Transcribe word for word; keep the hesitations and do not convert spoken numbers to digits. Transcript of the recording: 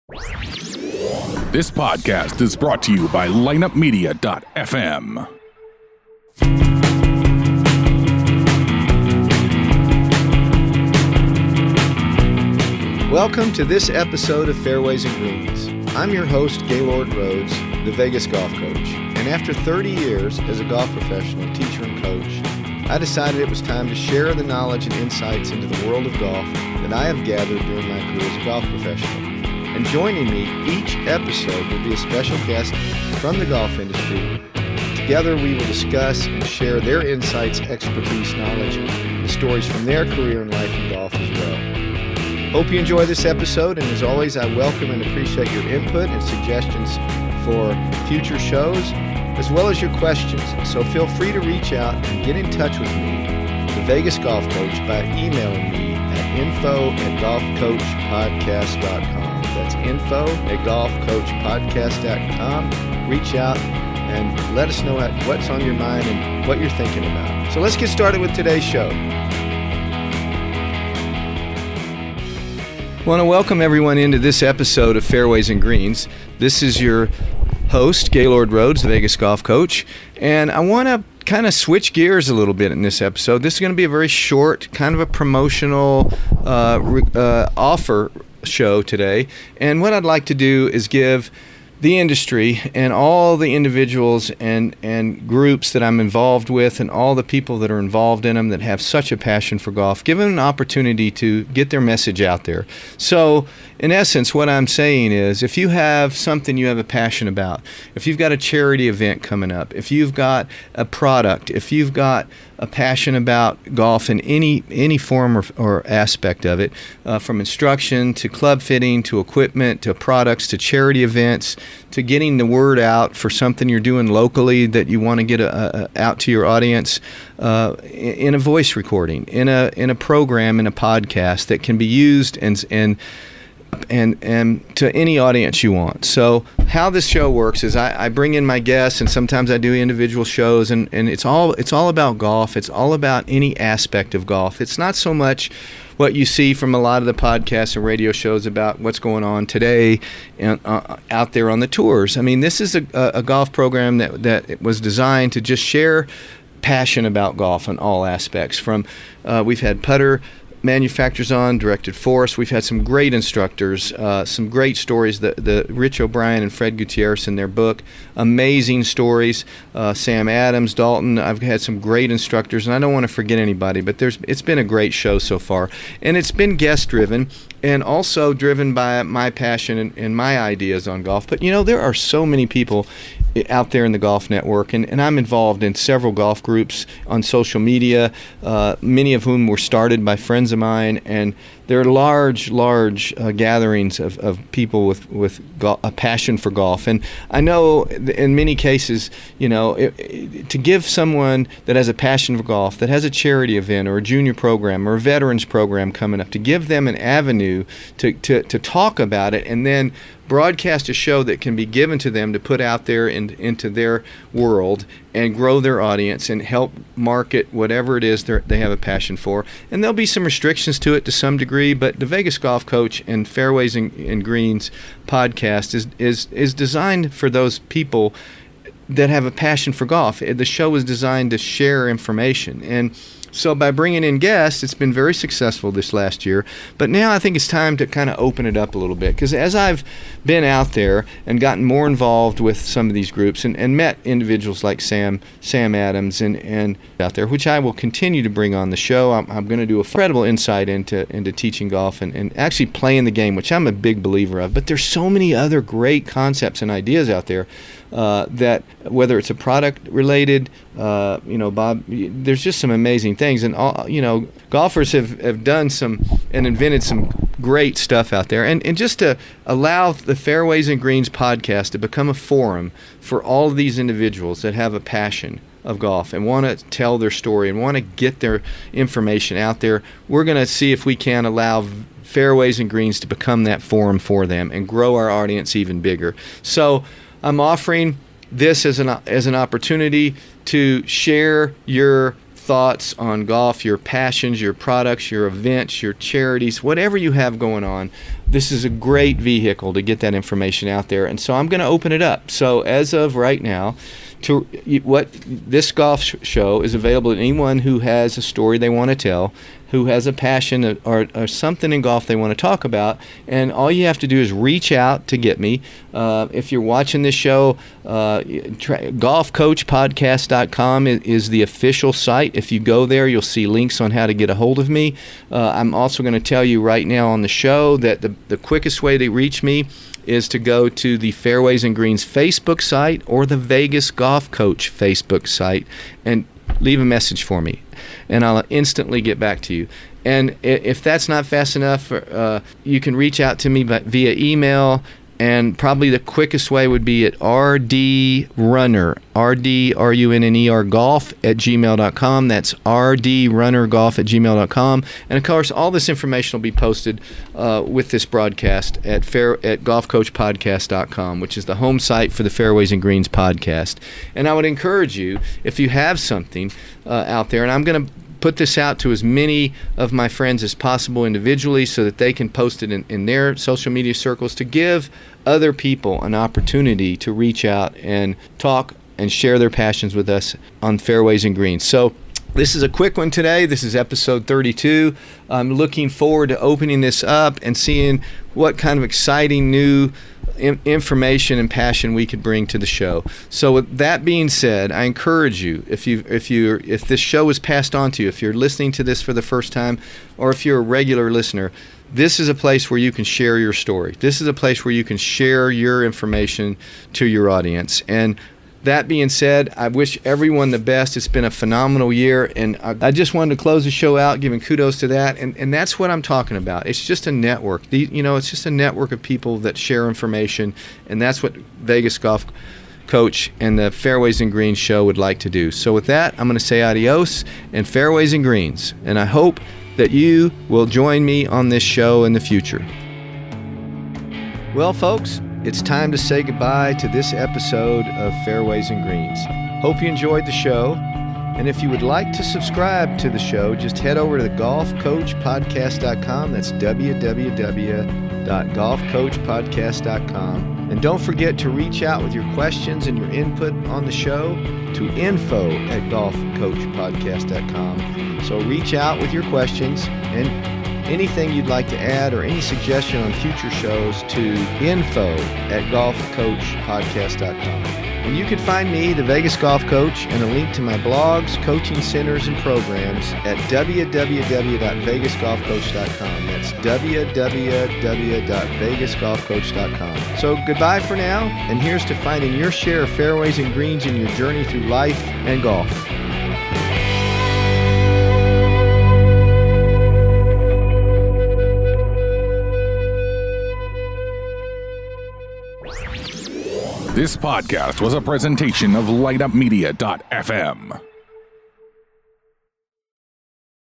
This podcast is brought to you by lineup media dot f m. Welcome to this episode of Fairways and Greens. I'm your host, Gaylord Rhodes, the Vegas golf coach. And after thirty years as a golf professional, teacher, and coach, I decided it was time to share the knowledge and insights into the world of golf that I have gathered during my career as a golf professional. And joining me each episode will be a special guest from the golf industry. Together we will discuss and share their insights, expertise, knowledge, and stories from their career and life in golf as well. Hope you enjoy this episode, and as always, I welcome and appreciate your input and suggestions for future shows, as well as your questions. So feel free to reach out and get in touch with me, the Vegas Golf Coach, by emailing me at info at golf coach podcast dot com. That's info at golf coach podcast dot com. Reach out and let us know what's on your mind and what you're thinking about. So let's get started with today's show. I want to welcome everyone into this episode of Fairways and Greens. This is your host, Gaylord Rhodes, the Vegas Golf Coach, and I want to kind of switch gears a little bit in this episode. This is going to be a very short, kind of a promotional uh, re- uh, offer show today, and what I'd like to do is give the industry and all the individuals and, and groups that I'm involved with and all the people that are involved in them that have such a passion for golf, give them an opportunity to get their message out there. So in essence, what I'm saying is, if you have something you have a passion about, if you've got a charity event coming up, if you've got a product, if you've got a passion about golf in any any form or, or aspect of it, uh, from instruction to club fitting to equipment to products to charity events to getting the word out for something you're doing locally that you want to get a, a, out to your audience, uh, in a voice recording, in a in a program, in a podcast that can be used and and and and to any audience you want. So how this show works is I, I bring in my guests, and sometimes I do individual shows, and, and it's all it's all about golf. It's all about any aspect of golf. It's not so much what you see from a lot of the podcasts and radio shows about what's going on today and uh, out there on the tours. I mean, this is a, a golf program that that was designed to just share passion about golf in all aspects. From uh, we've had putter manufacturers on, directed for us. We've had some great instructors, uh, some great stories. The, the Rich O'Brien and Fred Gutierrez in their book, amazing stories. Uh, Sam Adams, Dalton. I've had some great instructors, and I don't want to forget anybody, but there's it's been a great show so far, and it's been guest driven and also driven by my passion and, and my ideas on golf. But you know, there are so many people out there in the golf network, and, and I'm involved in several golf groups on social media, uh, many of whom were started by friends of mine, and they're large, large uh, gatherings of, of people with, with go- a passion for golf. And I know in many cases, you know, it, it, to give someone that has a passion for golf, that has a charity event or a junior program or a veterans program coming up, to give them an avenue to, to, to talk about it and then broadcast a show that can be given to them to put out there in, into their world and grow their audience and help market whatever it is they have a passion for. And there'll be some restrictions to it to some degree, but the Vegas Golf Coach and Fairways and, and Greens podcast is, is, is designed for those people that have a passion for golf. The show is designed to share information. And so by bringing in guests, it's been very successful this last year. But now I think it's time to kind of open it up a little bit. Because as I've been out there and gotten more involved with some of these groups and, and met individuals like Sam Sam Adams and, and out there, which I will continue to bring on the show, I'm, I'm going to do a incredible insight into, into teaching golf and, and actually playing the game, which I'm a big believer of. But there's so many other great concepts and ideas out there. Uh, that whether it's a product related, uh, you know, Bob, there's just some amazing things. And, all, you know, golfers have, have done some and invented some great stuff out there. And, and just to allow the Fairways and Greens podcast to become a forum for all of these individuals that have a passion of golf and want to tell their story and want to get their information out there, we're going to see if we can allow Fairways and Greens to become that forum for them and grow our audience even bigger. So I'm offering this as an as an opportunity to share your thoughts on golf, your passions, your products, your events, your charities, whatever you have going on. this is a great vehicle to get that information out there. And so I'm going to open it up. So as of right now, to what this golf sh- show is available to anyone who has a story they want to tell, who has a passion or, or something in golf they want to talk about, and all you have to do is reach out to get me. Uh, if you're watching this show, uh, tra- golf coach podcast dot com is, is the official site. If you go there, you'll see links on how to get a hold of me. Uh, I'm also going to tell you right now on the show that the, the quickest way to reach me is to go to the Fairways and Greens Facebook site or the Vegas Golf Coach Facebook site and leave a message for me, and I'll instantly get back to you. And if that's not fast enough, uh, you can reach out to me by, via email, and probably the quickest way would be at rdrunner, R D R U N N E R golf at gmail dot com. That's rdrunnergolf at gmail dot com. And of course, all this information will be posted uh, with this broadcast at fair at golf coach podcast dot com, which is the home site for the Fairways and Greens podcast. And I would encourage you, if you have something uh, out there, and I'm going to put this out to as many of my friends as possible individually so that they can post it in, in their social media circles, to give other people an opportunity to reach out and talk and share their passions with us on Fairways and Greens. So this is a quick one today. This is episode thirty-two. I'm looking forward to opening this up and seeing what kind of exciting new information and passion we could bring to the show. So with that being said, I encourage you, if you if you if this show is passed on to you, if you're listening to this for the first time, or if you're a regular listener, this is a place where you can share your story. This is a place where you can share your information to your audience. And that being said, I wish everyone the best. It's been a phenomenal year, and I, I just wanted to close the show out giving kudos to that, and, and that's what I'm talking about. It's just a network. The, you know, it's just a network of people that share information, and that's what Vegas Golf Coach and the Fairways and Greens show would like to do. So with that, I'm going to say adios and Fairways and Greens, and I hope that you will join me on this show in the future. Well, folks, it's time to say goodbye to this episode of Fairways and Greens. Hope you enjoyed the show. And if you would like to subscribe to the show, just head over to the golf coach podcast dot com. That's w w w dot golf coach podcast dot com. And don't forget to reach out with your questions and your input on the show to info at golf coach podcast dot com. So reach out with your questions and anything you'd like to add or any suggestion on future shows to info at golf coach podcast dot com. And you can find me, the Vegas Golf Coach, and a link to my blogs, coaching centers, and programs at w w w dot vegas golf coach dot com. That's w w w dot vegas golf coach dot com. So goodbye for now, and here's to finding your share of fairways and greens in your journey through life and golf. This podcast was a presentation of light up media dot f m.